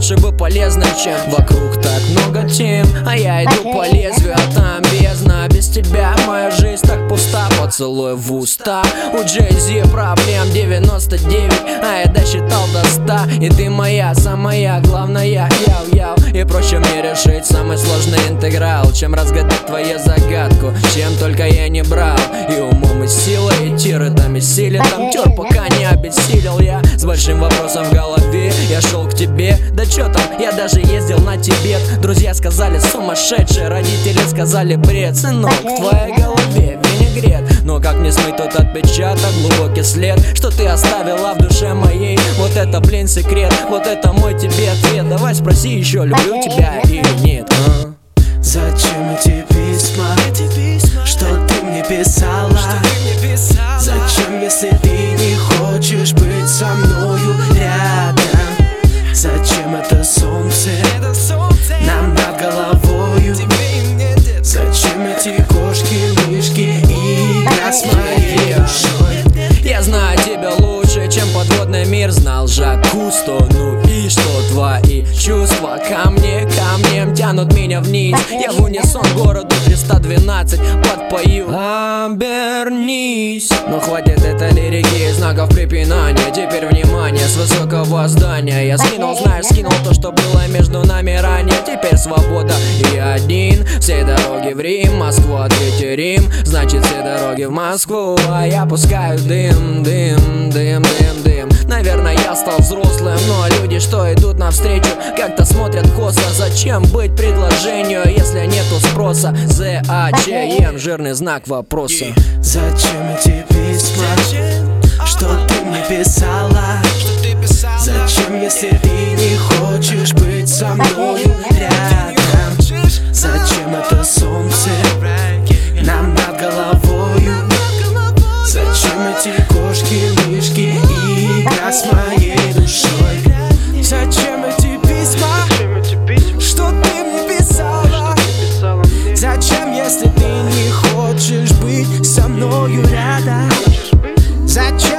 лучше бы полезным, чем вокруг так много тем. А я иду по лезвию, а там бездна. Без тебя моя жизнь так пуста. Поцелуй в уста. У Джей-Зи проблем 99, а я досчитал до 100. И ты моя, самая главная, яу-яу. И проще мне решить самый сложный интеграл, чем разгадать твою загадку, чем только я не брал. И умом и силой, и тиры силе там тер, пока не обессилел я. С большим вопросом в голове я шел к тебе. Да чё там, я даже ездил на Тибет. Друзья сказали сумасшедшие, родители сказали бред. Сынок, в твоей голове винегрет. Но как мне смыть тот отпечаток, глубокий след, что ты оставила в душе моей? Вот это, блин, секрет, вот это мой тебе ответ. Давай спроси еще, люблю тебя или нет. Зачем эти письма, что ты мне писала? Зачем, если ты не хочешь быть со мною рядом? Зачем это солнце нам над головою? Зачем эти кошки, мышки и игра с моей душой? Я знаю тебя лучше, чем подводный мир знал Жак Кусто. Ну и что, твои чувства ко мне, камнем тянут меня вниз. Я в унисон городу 312 подпою: обернись. Но хватит этой лирики, знаков препинания. Теперь внимание, с высокого здания я скинул, знаешь, скинул то, что было между нами ранее. Теперь свобода и один. Все дороги в Рим, Москву, ответьте Рим. Значит, все дороги в Москву, а я пускаю дым, дым, дым, дым, дым. Наверное, я стал взрослым, но люди, что идут навстречу, как-то смотрят косо. Зачем быть предложению, если нету спроса? ZACM, жирный знак вопроса. Зачем эти письма, что ты мне писала? Зачем, если ты не хочешь быть со мною рядом? Зачем это солнце нам над головою? Зачем эти кошки, мышки и игра с моей душой? Зачем эти письма, что ты мне писала? Зачем, если ты не хочешь быть со мною рядом? Зачем?